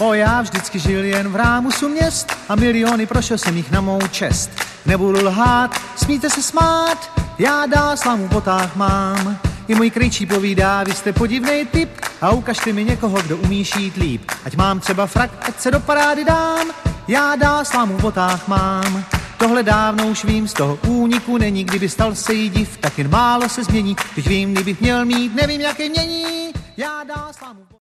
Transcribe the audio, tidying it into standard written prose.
O, já vždycky žil jen v rámusu měst a miliony prošel jsem jich na mou čest. Nebudu lhát, smíte se smát, já dál slámu v botách mám. I můj krejčí povídá, vy jste podivnej typ a ukažte mi někoho, kdo umí šít líp. Ať mám třeba frak, ať se do parády dám, já dál slámu v botách mám. Tohle dávno už vím, z toho úniku není, kdyby stal se jí div, tak jen málo se změní. Teď vím, kdybych měl mít, nevím, jaké mění, já dál slámu.